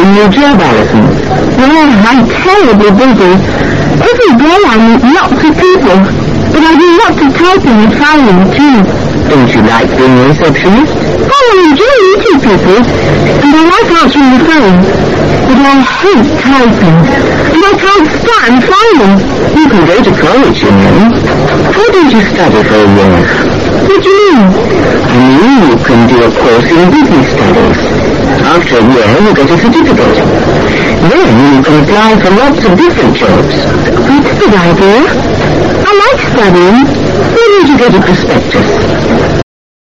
new job, Alison? Well, I'm terribly busy. Every day I meet lots of people, but I do lots of typing and filing too. Don't you like being a receptionist? Oh, I enjoy meeting people, and I like answering the phone, but I hate typing, and I can't stand filing. You can go to college, you know. Why don't you study for a year? What do you mean? I mean, you can do a course in business studies. After a year, you get a certificate. Then you can apply for lots of different jobs. That's a good idea. I like studying. Where did you get a prospectus?